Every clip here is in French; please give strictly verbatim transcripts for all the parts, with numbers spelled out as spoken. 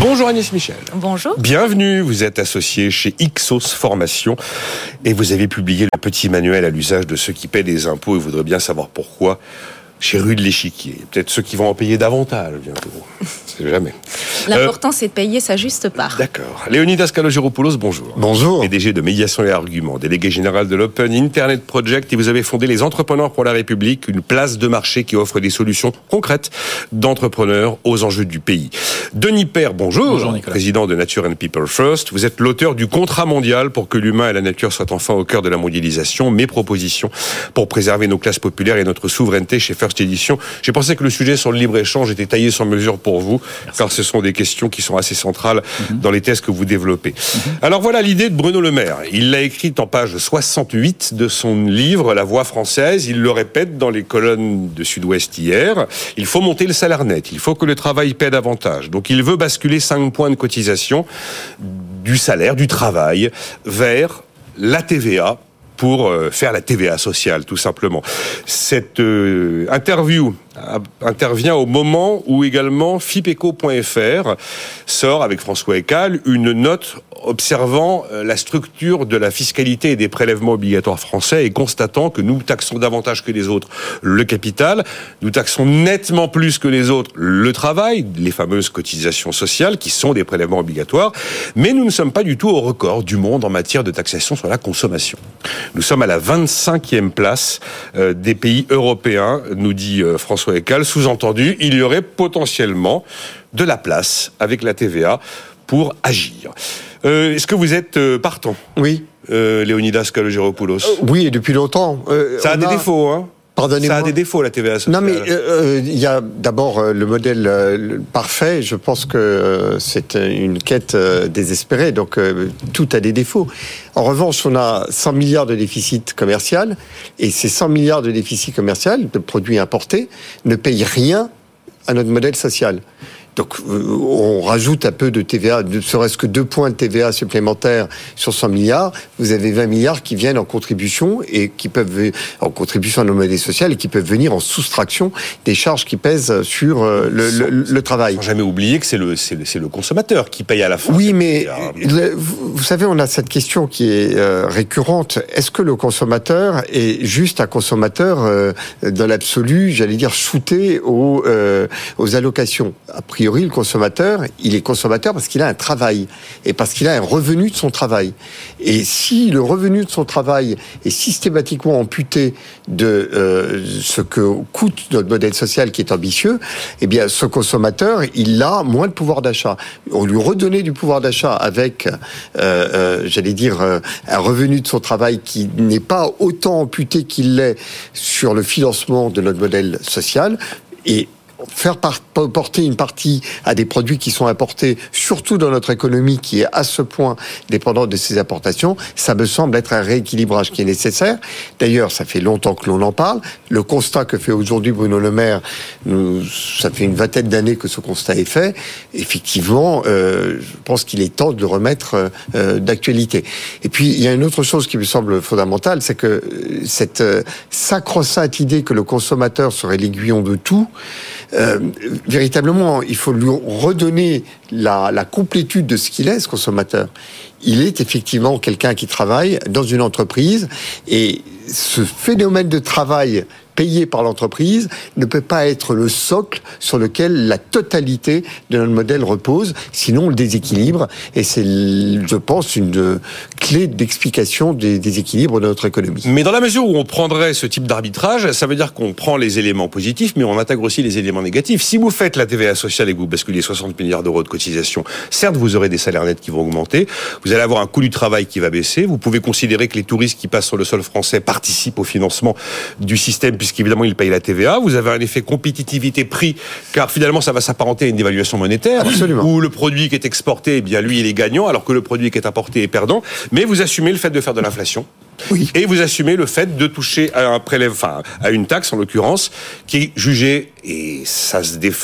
Bonjour Agnès Michel. Bonjour. Bienvenue, vous êtes associé chez Ixos Formation et vous avez publié le petit manuel à l'usage de ceux qui paient des impôts et voudraient bien savoir pourquoi chez Rue de l'Échiquier. Peut-être ceux qui vont en payer davantage bientôt. C'est jamais. L'important, euh, c'est de payer sa juste part. D'accord. Léonidas Kalogeropoulos, bonjour. Bonjour. P D G de Médiation et Arguments, délégué général de l'Open Internet Project, et vous avez fondé les Entrepreneurs pour la République, une place de marché qui offre des solutions concrètes d'entrepreneurs aux enjeux du pays. Denis Père, bonjour. Bonjour Nicolas. Président de Nature and People First. Vous êtes l'auteur du contrat mondial pour que l'humain et la nature soient enfin au cœur de la mondialisation. Mes propositions pour préserver nos classes populaires et notre souveraineté chez First Edition. J'ai pensé que le sujet sur le libre-échange était taillé sur mesure pour vous. Merci. Car ce sont des questions qui sont assez centrales mmh. dans les thèses que vous développez. Mmh. Alors voilà l'idée de Bruno Le Maire. Il l'a écrite en page soixante-huit de son livre La Voix française. Il le répète dans les colonnes de Sud-Ouest hier. Il faut monter le salaire net. Il faut que le travail paie davantage. Donc il veut basculer cinq points de cotisation du salaire, du travail, vers la T V A pour euh, faire la T V A sociale, tout simplement. Cette euh, interview intervient au moment où également Fipeco point F R sort avec François Ekal une note observant la structure de la fiscalité et des prélèvements obligatoires français et constatant que nous taxons davantage que les autres le capital, nous taxons nettement plus que les autres le travail, les fameuses cotisations sociales qui sont des prélèvements obligatoires, mais nous ne sommes pas du tout au record du monde en matière de taxation sur la consommation. Nous sommes à la vingt-cinquième place euh, des pays européens, nous dit euh, François Ekal. Sous-entendu, il y aurait potentiellement de la place avec la T V A pour agir. Euh, est-ce que vous êtes euh, partant ? Oui. Euh, Léonidas Kalogeropoulos. Euh, oui, et depuis longtemps. Euh, Ça a des a... défauts, hein ? Pardonnez-moi. Ça a des défauts, la T V A sociale. Non, mais il euh, y a d'abord euh, le modèle euh, parfait. Je pense que euh, c'est une quête euh, désespérée. Donc, euh, tout a des défauts. En revanche, on a cent milliards de déficit commercial. Et ces cent milliards de déficit commercial, de produits importés, ne payent rien à notre modèle social. Donc, on rajoute un peu de T V A, ne serait-ce que deux points de T V A supplémentaires sur cent milliards. Vous avez vingt milliards qui viennent en contribution et qui peuvent, en contribution à nos modèles sociaux et qui peuvent venir en soustraction des charges qui pèsent sur le, le, le travail. Sans jamais oublier que c'est le, c'est le, c'est le consommateur qui paye à la fin. Oui, mais le, vous savez, on a cette question qui est euh, récurrente. Est-ce que le consommateur est juste un consommateur euh, dans l'absolu, j'allais dire, shooté aux, euh, aux allocations ? Après, A priori, le consommateur, il est consommateur parce qu'il a un travail et parce qu'il a un revenu de son travail. Et si le revenu de son travail est systématiquement amputé de euh, ce que coûte notre modèle social qui est ambitieux, eh bien, ce consommateur, il a moins de pouvoir d'achat. On lui redonnait du pouvoir d'achat avec, euh, euh, j'allais dire, euh, un revenu de son travail qui n'est pas autant amputé qu'il l'est sur le financement de notre modèle social. Et faire porter une partie à des produits qui sont importés, surtout dans notre économie qui est à ce point dépendante de ces importations, ça me semble être un rééquilibrage qui est nécessaire. D'ailleurs, ça fait longtemps que l'on en parle. Le constat que fait aujourd'hui Bruno Le Maire, nous, ça fait une vingtaine d'années que ce constat est fait. Effectivement, euh, je pense qu'il est temps de le remettre euh, d'actualité. Et puis, il y a une autre chose qui me semble fondamentale, c'est que cette euh, sacro-sainte idée que le consommateur serait l'aiguillon de tout, Euh, véritablement, il faut lui redonner la, la complétude de ce qu'il est, ce consommateur. Il est effectivement quelqu'un qui travaille dans une entreprise et ce phénomène de travail payé par l'entreprise ne peut pas être le socle sur lequel la totalité de notre modèle repose, sinon on le déséquilibre. Et c'est, je pense, une clé d'explication des déséquilibres de notre économie. Mais dans la mesure où on prendrait ce type d'arbitrage, ça veut dire qu'on prend les éléments positifs, mais on intègre aussi les éléments négatifs. Si vous faites la T V A sociale et que vous basculez soixante milliards d'euros de cotisation, certes, vous aurez des salaires nets qui vont augmenter, vous allez avoir un coût du travail qui va baisser, vous pouvez considérer que les touristes qui passent sur le sol français participent au financement du système, puisqu'évidemment, ils payent la T V A. Vous avez un effet compétitivité-prix, car finalement, ça va s'apparenter à une dévaluation monétaire. Absolument. Où le produit qui est exporté, eh bien, lui, il est gagnant, alors que le produit qui est importé est perdant. Mais vous assumez le fait de faire de l'inflation. Oui. Et vous assumez le fait de toucher à un prélève, enfin, à une taxe, en l'occurrence, qui est jugée, et ça se défend,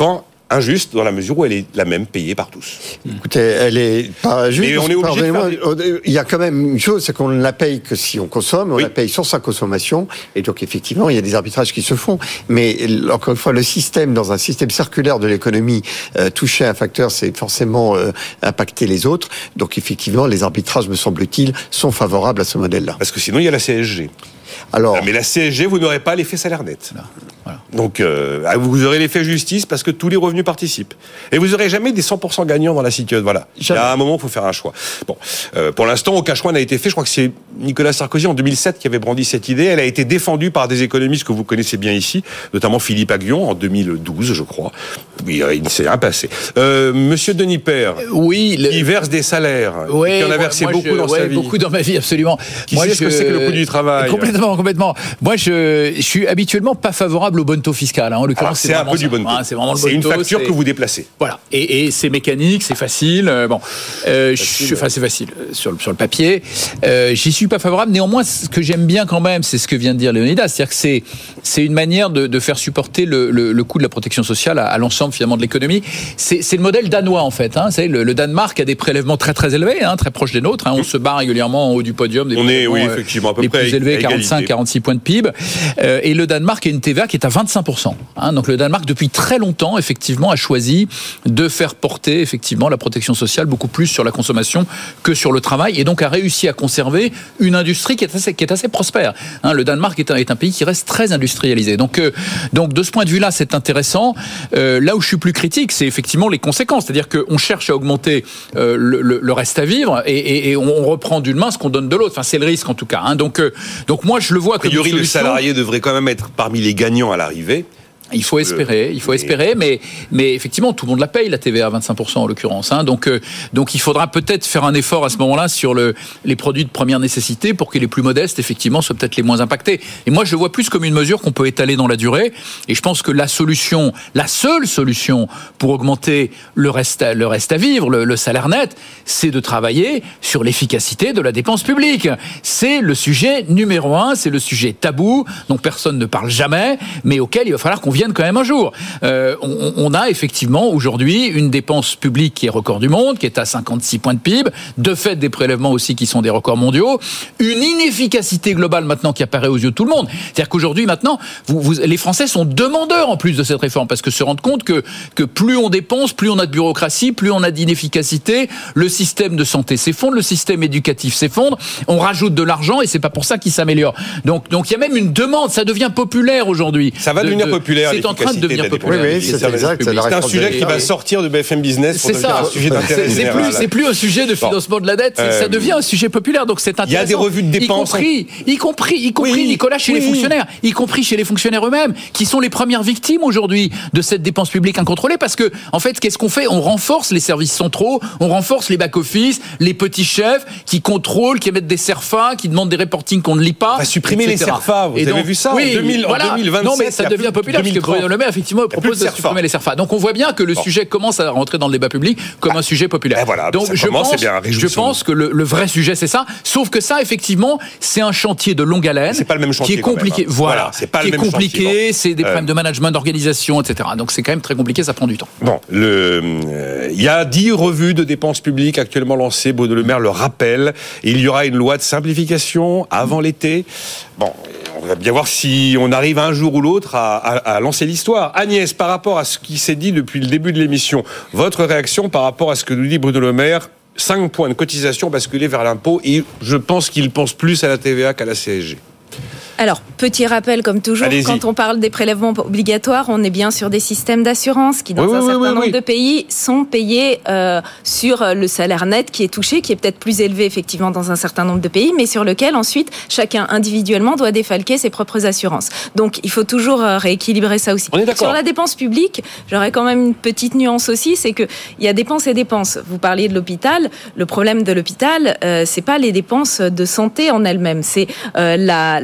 injuste dans la mesure où elle est la même payée par tous. Écoutez, elle est pas injuste. Mais on est obligé de faire des... Il y a quand même une chose, c'est qu'on ne la paye que si on consomme, on oui. la paye sur sa consommation, et donc effectivement, il y a des arbitrages qui se font. Mais encore une fois, le système, dans un système circulaire de l'économie, euh, toucher un facteur, c'est forcément euh, impacter les autres. Donc effectivement, les arbitrages, me semble-t-il, sont favorables à ce modèle-là. Parce que sinon, il y a la C S G. Alors, mais la C S G, vous n'aurez pas l'effet salaire net. Voilà. Donc, euh, vous aurez l'effet justice parce que tous les revenus participent. Et vous n'aurez jamais des cent pour cent gagnants dans la situation. Voilà. Jamais. Il y a un moment, il faut faire un choix. Bon, euh, pour l'instant, aucun choix n'a été fait. Je crois que c'est Nicolas Sarkozy en deux mille sept qui avait brandi cette idée. Elle a été défendue par des économistes que vous connaissez bien ici, notamment Philippe Aghion en deux mille douze, je crois. Oui, il ne s'est rien passé. Euh, Monsieur Denis Père, oui, le... qui verse des salaires, ouais, qui en a versé moi, beaucoup je, dans ouais, sa vie. Beaucoup dans ma vie, absolument. Qui moi, sait je... ce que c'est que le coût du travail? Complètement, complètement. Moi, je, je suis habituellement pas favorable au bonneteau fiscal. Hein. En l'occurrence, Alors, c'est, c'est un peu ça. Du bonneteau. Hein, c'est vraiment le c'est bonneto, une facture c'est... que vous déplacez. Voilà. Et, et c'est mécanique, c'est facile. Euh, bon, euh, facile, je, enfin c'est facile euh, sur le sur le papier. Euh, j'y suis pas favorable. Néanmoins, ce que j'aime bien quand même, c'est ce que vient de dire Léonidas, c'est-à-dire que c'est c'est une manière de, de faire supporter le, le, le coût de la protection sociale à, à l'ensemble finalement de l'économie. C'est, c'est le modèle danois en fait. Hein. Vous savez, le, le Danemark a des prélèvements très très élevés, hein, très proches des nôtres. Hein. On mmh. se bat régulièrement en haut du podium. Des On est oui effectivement à peu les près plus élevés, quarante-cinq à quarante-six points de P I B. Euh, et le Danemark a une T V A qui est à vingt-cinq pour cent. Hein. Donc le Danemark depuis très longtemps effectivement a choisi de faire porter effectivement la protection sociale beaucoup plus sur la consommation que sur le travail, et donc a réussi à conserver une industrie qui est assez, qui est assez prospère. Hein. Le Danemark est un, est un pays qui reste très industrialisé. Donc, euh, donc de ce point de vue-là, c'est intéressant. Euh, là où je suis plus critique, c'est effectivement les conséquences. C'est-à-dire qu'on cherche à augmenter euh, le, le, le reste à vivre et, et, et on reprend d'une main ce qu'on donne de l'autre. Enfin, c'est le risque en tout cas. Hein. Donc, euh, donc moi, je le vois comme une solution. A priori, le salarié devrait quand même être parmi les gagnants à l'arrivée. Il faut espérer, il faut espérer, mais mais effectivement tout le monde la paye, la T V A à vingt-cinq pour cent en l'occurrence. Hein, donc euh, donc il faudra peut-être faire un effort à ce moment-là sur le les produits de première nécessité pour que les plus modestes effectivement soient peut-être les moins impactés. Et moi je le vois plus comme une mesure qu'on peut étaler dans la durée. Et je pense que la solution, la seule solution pour augmenter le reste à, le reste à vivre, le, le salaire net, c'est de travailler sur l'efficacité de la dépense publique. C'est le sujet numéro un, c'est le sujet tabou dont personne ne parle jamais, mais auquel il va falloir qu'on viennent quand même un jour. Euh, on, on a effectivement aujourd'hui une dépense publique qui est record du monde, qui est à cinquante-six points de P I B, de fait des prélèvements aussi qui sont des records mondiaux, une inefficacité globale maintenant qui apparaît aux yeux de tout le monde. C'est-à-dire qu'aujourd'hui maintenant, vous, vous, les Français sont demandeurs en plus de cette réforme, parce que se rendent compte que, que plus on dépense, plus on a de bureaucratie, plus on a d'inefficacité, le système de santé s'effondre, le système éducatif s'effondre, on rajoute de l'argent et c'est pas pour ça qu'il s'améliore. Donc, donc il y a même une demande, ça devient populaire aujourd'hui. Ça va de, devenir de, populaire. C'est en train de devenir populaire. Oui, oui, c'est, c'est exact. C'est, c'est un sujet qui va sortir de B F M Business pour c'est devenir ça. un sujet d'intérêt c'est, général. C'est plus, c'est plus un sujet de financement bon. de la dette, euh, ça devient un sujet populaire. Donc c'est intéressant. Il y a des revues de dépenses, y compris, y compris, y compris oui, Nicolas chez oui. les fonctionnaires, y compris chez les fonctionnaires eux-mêmes, qui sont les premières victimes aujourd'hui de cette dépense publique incontrôlée. Parce que en fait, qu'est-ce qu'on fait? On renforce les services centraux, on renforce les back-office, les petits chefs qui contrôlent, qui émettent des CERFA, qui demandent des reportings qu'on ne lit pas. On va supprimer les CERFA. Vous et avez donc, vu ça oui, en, deux mille, voilà. en deux mille vingt-sept? Non, mais ça devient populaire parce que Bruno Le Maire effectivement propose de, de supprimer les CERFA. Donc on voit bien que le bon. sujet commence à rentrer dans le débat public comme ah. un sujet populaire. Ben voilà, donc je commence, pense, bien, je pense que le, le vrai sujet c'est ça. Sauf que ça effectivement c'est un chantier de longue haleine. C'est pas le même chantier. Qui est compliqué. Même, hein. Voilà. voilà. C'est pas qui le est même compliqué. Chantier, c'est des euh... problèmes de management, d'organisation, et cetera. Donc c'est quand même très compliqué. Ça prend du temps. Bon, le, euh, il y a dix revues de dépenses publiques actuellement lancées. Bruno Le Maire le rappelle. Il y aura une loi de simplification avant l'été. Bon, on va bien voir si on arrive un jour ou l'autre à, à, à lancer l'histoire. Agnès, par rapport à ce qui s'est dit depuis le début de l'émission, votre réaction par rapport à ce que nous dit Bruno Le Maire? cinq points de cotisation basculés vers l'impôt, et je pense qu'il pense plus à la T V A qu'à la C S G. Alors, petit rappel, comme toujours, Allez-y. Quand on parle des prélèvements obligatoires, on est bien sur des systèmes d'assurance qui, dans oui, un oui, certain oui, nombre oui. de pays, sont payés euh, sur le salaire net qui est touché, qui est peut-être plus élevé, effectivement, dans un certain nombre de pays, mais sur lequel, ensuite, chacun individuellement doit défalquer ses propres assurances. Donc, il faut toujours euh, rééquilibrer ça aussi. On est d'accord. Sur la dépense publique, j'aurais quand même une petite nuance aussi, c'est qu'il y a dépenses et dépenses. Vous parliez de l'hôpital. Le problème de l'hôpital, euh, c'est pas les dépenses de santé en elles-mêmes, c'est euh, la, la facture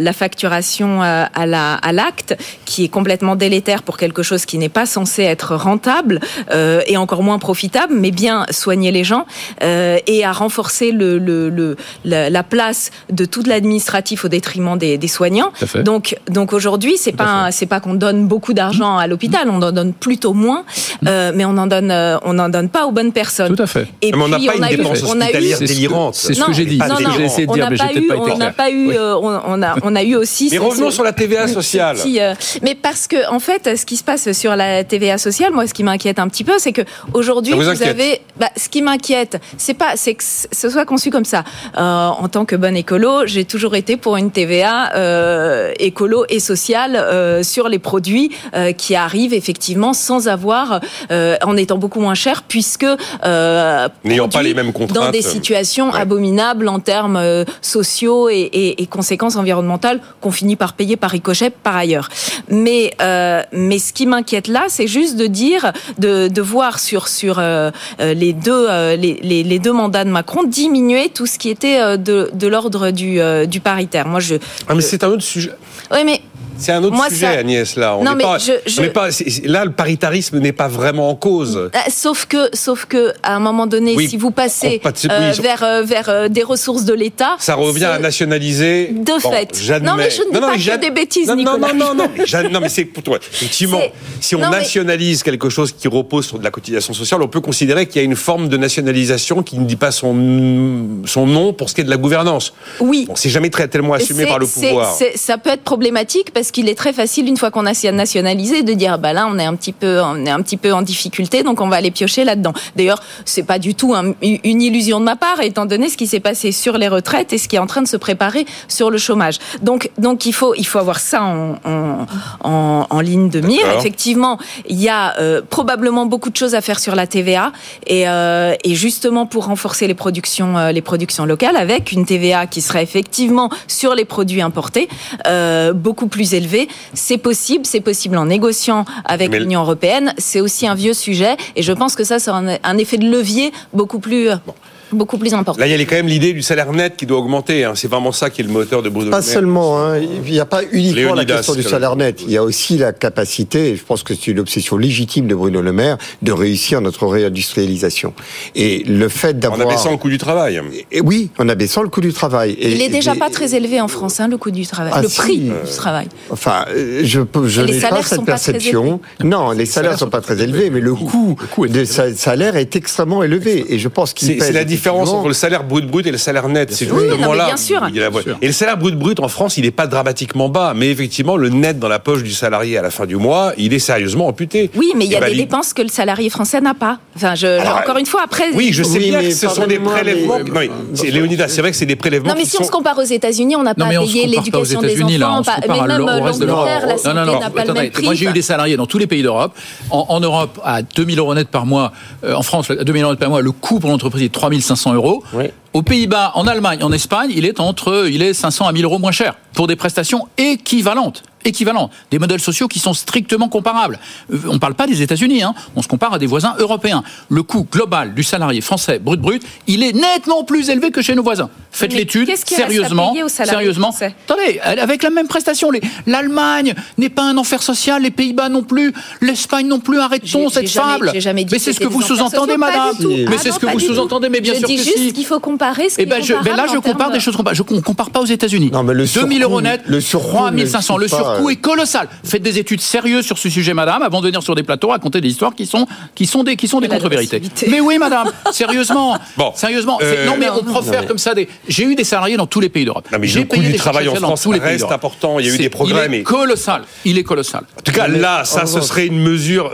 facturation à la à l'acte, qui est complètement délétère pour quelque chose qui n'est pas censé être rentable euh, et encore moins profitable, mais bien soigner les gens euh, et à renforcer le, le, le, la, la place de tout l'administratif au détriment des, des soignants. Donc, donc aujourd'hui, c'est pas, c'est pas qu'on donne beaucoup d'argent à l'hôpital, on en donne plutôt moins, euh, mais on en donne, euh, on en donne pas aux bonnes personnes. Tout à fait. Et mais on n'a pas on une a dépense eu, hospitalière délirante. C'est ce que, ce que j'ai dit. Non, c'est ce que j'ai essayé de dire, mais j'ai peut-être pas été clair. On n'a pas eu, euh, on, on a, on a eu aussi. Mais ce, revenons ce, sur la T V A sociale. Petit, euh, mais parce que en fait, ce qui se passe sur la T V A sociale, moi, ce qui m'inquiète un petit peu, c'est que aujourd'hui, vous, vous avez, bah, ce qui m'inquiète, c'est pas, c'est que ce soit conçu comme ça. Euh, en tant que bonne écolo, j'ai toujours été pour une T V A euh, écolo et sociale euh, sur les produits euh, qui arrivent effectivement sans avoir, euh, en étant beaucoup moins chers, puisque euh, n'ayant pas les mêmes contraintes dans des situations ouais. abominables en termes euh, sociaux et, et, et conséquences environnementales qu'on finit par payer par ricochet par ailleurs. Mais euh, mais ce qui m'inquiète là, c'est juste de dire, de, de voir sur sur euh, les deux euh, les, les, les deux mandats de Macron diminuer tout ce qui était euh, de, de l'ordre du euh, du paritaire. Moi, je. Ah mais je... c'est un autre sujet. Oui, mais. C'est un autre Moi, sujet, ça... Agnès, là. On non, n'est mais pas, je, je... on n'est pas, c'est, là, le paritarisme n'est pas vraiment en cause. Sauf que, sauf que, à un moment donné, oui, si vous passez euh, oui, vers, euh, vers euh, des ressources de l'État... Ça revient c'est... à nationaliser... De bon, fait. J'admets... Non, mais je ne dis non, pas que des bêtises, non, Nicolas. Non, non, non, non, non mais c'est pour toi. Effectivement, c'est... si on non, nationalise mais... quelque chose qui repose sur de la cotisation sociale, on peut considérer qu'il y a une forme de nationalisation qui ne dit pas son, son nom pour ce qui est de la gouvernance. Oui. Bon, c'est jamais très tellement assumé c'est, par le pouvoir. C'est, c'est, ça peut être problématique parce qu'il est très facile, une fois qu'on a nationalisé, de dire bah là on est un petit peu on est un petit peu en difficulté, donc on va aller piocher là-dedans. D'ailleurs, c'est pas du tout un, une illusion de ma part, étant donné ce qui s'est passé sur les retraites et ce qui est en train de se préparer sur le chômage. Donc donc il faut il faut avoir ça en en, en, en ligne de mire. D'accord. Effectivement, il y a euh, probablement beaucoup de choses à faire sur la T V A et euh, et justement pour renforcer les productions euh, les productions locales avec une T V A qui serait effectivement sur les produits importés euh, beaucoup plus élevée. C'est possible, c'est possible en négociant avec Mais l'Union européenne. C'est aussi un vieux sujet et je pense que ça, c'est un, un effet de levier beaucoup plus... Bon. beaucoup plus important. Là, il y a quand même l'idée du salaire net qui doit augmenter. Hein. C'est vraiment ça qui est le moteur de Bruno Le Maire. Pas seulement. Hein. Il n'y a pas uniquement Léonidas, la question du salaire net. Il y a aussi la capacité, et je pense que c'est une obsession légitime de Bruno Le Maire, de réussir notre réindustrialisation. Et le fait d'avoir... En abaissant le coût du travail. Et oui, en abaissant le coût du travail. Et il est déjà des... pas très élevé en France, hein, le coût du travail. Ah, le si, prix euh... du travail. Enfin, je, je n'ai pas cette perception. Non, les salaires ne sont pas très élevés, mais le coût des salaires est extrêmement élevé. Et je pense qu'il c'est, pèse... C'est la différence entre le salaire brut brut et le salaire net. C'est oui, justement non, là. Bien sûr. Il a... Et le salaire brut brut en France, il n'est pas dramatiquement bas, mais effectivement, le net dans la poche du salarié à la fin du mois, il est sérieusement amputé. Oui, mais il y a bah, des il... dépenses que le salarié français n'a pas. Enfin, je... Alors, encore une fois, après. Oui, je sais oui, bien que ce sont des prélèvements. Mais... Non, mais c'est Léonidas, c'est vrai que c'est des prélèvements. Non, mais si on sont... se compare aux États-Unis, on n'a pas payé l'éducation des enfants, mais même l'Angleterre, la santé n'a pas le même prix. Moi, j'ai eu des salariés dans tous les pays d'Europe. En Europe, à deux mille euros net par mois, en France, à deux mille euros net par mois, le coût pour l'entreprise est trois mille cinq cents euros. Aux Pays-Bas, en Allemagne, en Espagne, il est entre, il est cinq cents à mille euros moins cher pour des prestations équivalentes. équivalents, des modèles sociaux qui sont strictement comparables. On ne parle pas des États-Unis, hein, on se compare à des voisins européens. Le coût global du salarié français brut brut, il est nettement plus élevé que chez nos voisins. Faites Mais l'étude sérieusement, sérieusement. Français Attendez, avec la même prestation, les, l'Allemagne n'est pas un enfer social, les Pays-Bas non plus, l'Espagne non plus. Arrêtons j'ai, cette j'ai fable. Jamais, j'ai jamais dit mais c'est ce que vous sous-entendez, madame. Mais ah c'est non, ce que vous sous-entendez, mais bien je sûr dis que juste si. qu'il faut comparer ce qui eh ben, est je, ben là, je compare des choses comparables. Je ne compare pas aux États-Unis. Non, mais le deux mille euros net, le trois mille cinq cents. Le surcoût est colossal. Faites des études sérieuses sur ce sujet, madame, avant de venir sur des plateaux raconter des histoires qui sont, qui sont des, qui sont des contre-vérités. Mais oui, madame, sérieusement. Bon, sérieusement. Euh, non, mais on profère non, comme ça des. J'ai eu des salariés dans tous les pays d'Europe. Non, mais j'ai le coût du travail en France reste important. Il y a eu des progrès. Il est colossal. Il est colossal. En tout cas, là, ça, ce serait une mesure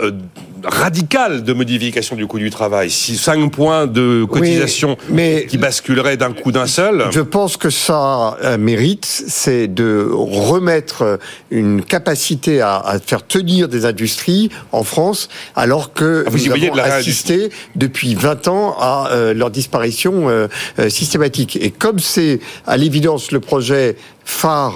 radicale de modification du coût du travail. Si cinq points de cotisation oui, mais qui basculeraient d'un coup d'un seul. Je pense que ça euh, mérite, c'est de remettre une capacité à, à faire tenir des industries en France, alors que ah, vous nous avons assisté depuis vingt ans à euh, leur disparition euh, euh, systématique. Et comme c'est à l'évidence le projet phare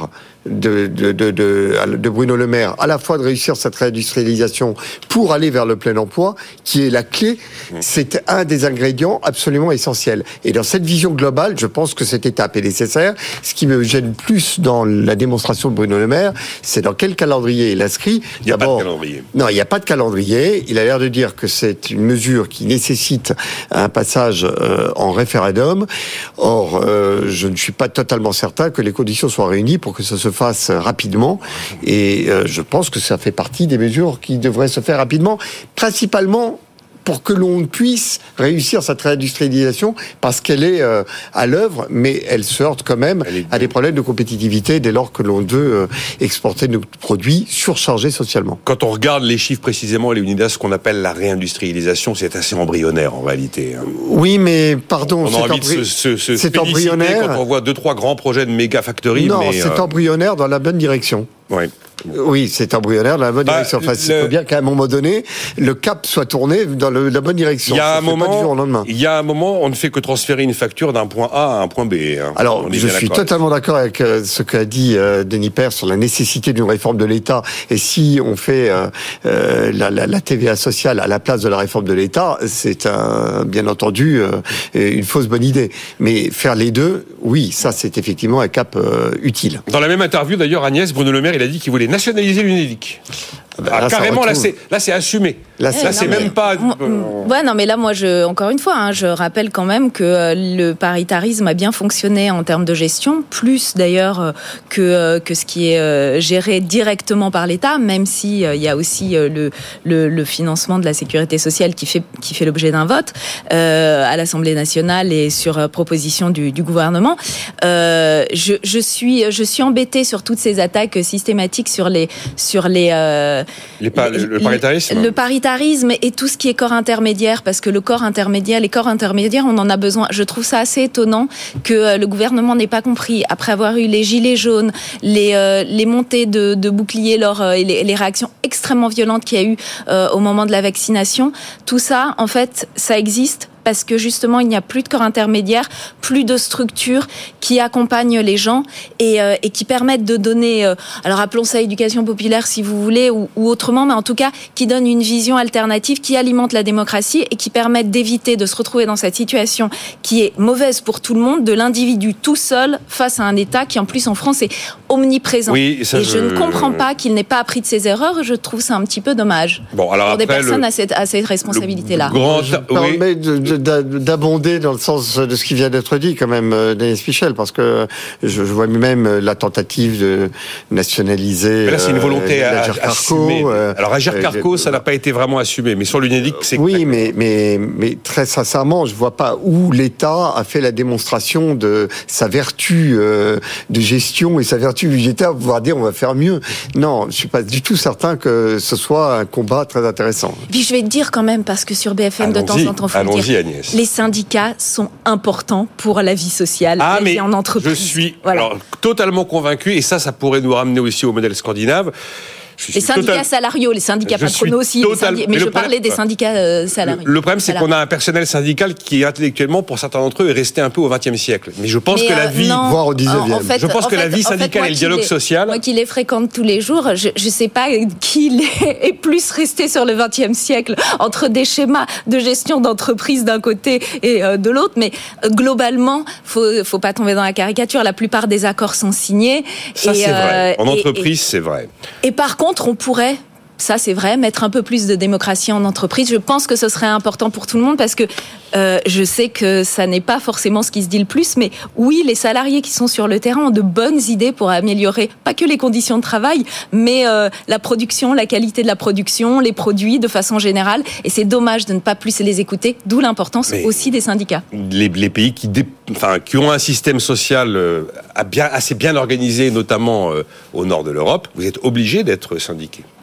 de, de, de, de, de Bruno Le Maire, à la fois de réussir cette réindustrialisation pour aller vers le plein emploi, qui est la clé, c'est un des ingrédients absolument essentiels. Et dans cette vision globale, je pense que cette étape est nécessaire. Ce qui me gêne plus dans la démonstration de Bruno Le Maire, c'est dans quel calendrier il inscrit. Il n'y a D'abord, pas de calendrier. Non, il n'y a pas de calendrier. Il a l'air de dire que c'est une mesure qui nécessite un passage euh, en référendum. Or, euh, je ne suis pas totalement certain que les conditions soient réunies pour que ça se fasse rapidement. Et euh, je pense que ça fait partie des mesures qui devraient se faire rapidement, principalement pour que l'on puisse réussir cette réindustrialisation, parce qu'elle est euh, à l'œuvre, mais elle se heurte quand même à des problèmes de compétitivité dès lors que l'on veut euh, exporter nos produits surchargés socialement. Quand on regarde les chiffres précisément, Léonidas, ce qu'on appelle la réindustrialisation, c'est assez embryonnaire en réalité. Oui, mais pardon, on c'est, a envie embry... de se, se, se c'est embryonnaire quand on voit deux, trois grands projets de méga factory. Non, mais, c'est euh... embryonnaire dans la bonne direction. Oui. Oui, c'est embryonnaire dans la bonne bah, direction. Enfin, il le... faut bien qu'à un moment donné, le cap soit tourné dans le, la bonne direction. Il y a ça un moment, pas du jour au lendemain. Il y a un moment, on ne fait que transférer une facture d'un point A à un point B. Hein. Alors, je suis totalement d'accord avec ce qu'a dit euh, Denis Père sur la nécessité d'une réforme de l'État. Et si on fait euh, euh, la, la, la T V A sociale à la place de la réforme de l'État, c'est un, bien entendu euh, une fausse bonne idée. Mais faire les deux, oui, ça c'est effectivement un cap euh, utile. Dans la même interview, d'ailleurs, Agnès, Bruno Le Maire, il a dit qu'il voulait nationaliser l'Unédic. Ben ah, là, carrément, là c'est, là c'est assumé. Là, c'est, là, c'est mais, même pas. Euh... Ouais, non, mais là, moi, je, encore une fois, hein, je rappelle quand même que le paritarisme a bien fonctionné en termes de gestion, plus d'ailleurs que que ce qui est géré directement par l'État, même si il y a aussi le, le le financement de la sécurité sociale qui fait qui fait l'objet d'un vote euh, à l'Assemblée nationale et sur proposition du, du gouvernement. Euh, je je suis je suis embêtée sur toutes ces attaques systématiques sur les sur les euh, Les pa- le, le paritarisme. Le paritarisme et tout ce qui est corps intermédiaire, parce que le corps intermédiaire, les corps intermédiaires, on en a besoin. Je trouve ça assez étonnant que le gouvernement n'ait pas compris, après avoir eu les gilets jaunes, les euh, les montées de, de boucliers, lors, euh, et les, les réactions extrêmement violentes qu'il y a eu euh, au moment de la vaccination. Tout ça, en fait, ça existe parce que justement il n'y a plus de corps intermédiaire, plus de structures qui accompagnent les gens et, euh, et qui permettent de donner, euh, alors appelons ça éducation populaire si vous voulez, ou, ou autrement, mais en tout cas qui donnent une vision alternative, qui alimente la démocratie et qui permettent d'éviter de se retrouver dans cette situation qui est mauvaise pour tout le monde, de l'individu tout seul face à un État qui en plus en France est omniprésent. Oui, ça, et je... je ne comprends pas qu'il n'ait pas appris de ses erreurs, je trouve ça un petit peu dommage. Bon, alors pour après, des personnes le... à cette, à cette responsabilité-là. Grand... Je oui. permets de, de, d'abonder dans le sens de ce qui vient d'être dit quand même, Denis Pichel, parce que je, je vois même la tentative de nationaliser. Mais là, c'est une volonté euh, à, assumée. Euh, Alors, Agir Carco, euh, ça n'a pas été vraiment assumé, mais sur l'Unédic, c'est. Oui, mais mais mais très sincèrement, je vois pas où l'État a fait la démonstration de sa vertu euh, de gestion et sa vertu budgétaire pour pouvoir dire on va faire mieux. Non, je suis pas du tout certain que ce soit un combat très intéressant. Puis je vais te dire quand même, parce que sur B F M allons-y, de temps en temps, faut allons-y, dire, Agnès. Les syndicats sont importants pour la vie sociale, ah, la mais vie en entreprise. Je suis voilà. alors, totalement convaincu, et ça, ça pourrait nous ramener aussi au modèle scandinave. Les syndicats total... salariaux, les syndicats patronaux aussi, total... syndicats... mais, mais je parlais des syndicats euh, salariés. Le, le problème, c'est salariés. qu'on a un personnel syndical qui, intellectuellement, pour certains d'entre eux, est resté un peu au vingtième siècle. Mais je pense mais que euh, la vie, non, voire au dix-neuvième. En fait, je pense que fait, la vie syndicale fait, et le dialogue les, social. Moi qui les fréquente tous les jours, je ne sais pas qui est plus resté sur le vingtième siècle entre des schémas de gestion d'entreprise d'un côté et euh, de l'autre. Mais euh, globalement, faut, faut pas tomber dans la caricature. La plupart des accords sont signés. Ça, et, c'est euh, vrai. En et, entreprise, et, c'est vrai. Et par contre, on pourrait. Ça, c'est vrai, mettre un peu plus de démocratie en entreprise. Je pense que ce serait important pour tout le monde parce que euh, je sais que ça n'est pas forcément ce qui se dit le plus, mais oui, les salariés qui sont sur le terrain ont de bonnes idées pour améliorer pas que les conditions de travail, mais euh, la production, la qualité de la production, les produits de façon générale. Et c'est dommage de ne pas plus les écouter, d'où l'importance mais aussi des syndicats. Les, les pays qui, dé, enfin, qui ont un système social euh, bien, assez bien organisé, notamment euh, au nord de l'Europe, vous êtes obligés d'être syndiqués.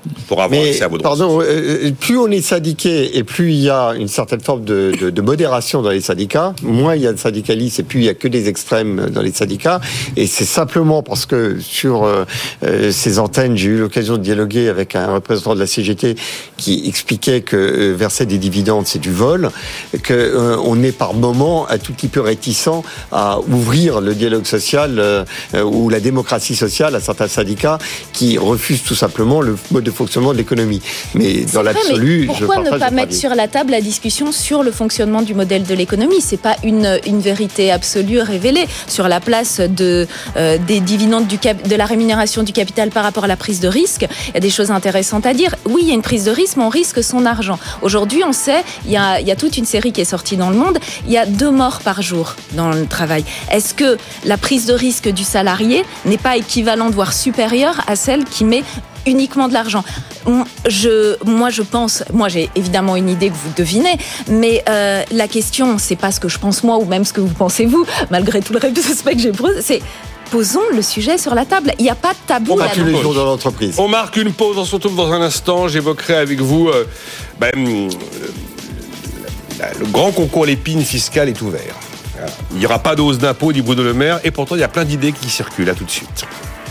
pour avoir accès à vos droits. Pardon, euh, plus on est syndiqué et plus il y a une certaine forme de, de, de modération dans les syndicats, moins il y a de syndicalistes et plus il y a que des extrêmes dans les syndicats. Et c'est simplement parce que sur euh, ces antennes, j'ai eu l'occasion de dialoguer avec un représentant de la C G T qui expliquait que euh, verser des dividendes, c'est du vol, qu'on euh, est par moment un tout petit peu réticent à ouvrir le dialogue social euh, ou la démocratie sociale à certains syndicats qui refusent tout simplement le mode de fonctionnement de l'économie. Mais dans l'absolu, je pourquoi ne pas mettre sur la table la discussion sur le fonctionnement du modèle de l'économie? C'est pas une, une vérité absolue révélée sur la place de, euh, des dividendes du cap, de la rémunération du capital par rapport à la prise de risque. Il y a des choses intéressantes à dire. Oui, il y a une prise de risque, mais on risque son argent. Aujourd'hui, on sait, il y a, il y a toute une série qui est sortie dans le monde, il y a deux morts par jour dans le travail. Est-ce que la prise de risque du salarié n'est pas équivalente, voire supérieure à celle qui met uniquement de l'argent? Je, moi, je pense, moi, j'ai évidemment une idée que vous devinez, mais euh, la question, c'est pas ce que je pense moi ou même ce que vous pensez vous, malgré tout le respect que j'ai pour eux, c'est posons le sujet sur la table. Il n'y a pas de tabou. On marque une pause dans l'entreprise. On marque une pause. On se retrouve dans un instant. J'évoquerai avec vous euh, ben, euh, le grand concours l'épine fiscale est ouvert. Il n'y aura pas de hausse d'impôt, dit Bruno Le Maire, et pourtant il y a plein d'idées qui circulent. À tout de suite.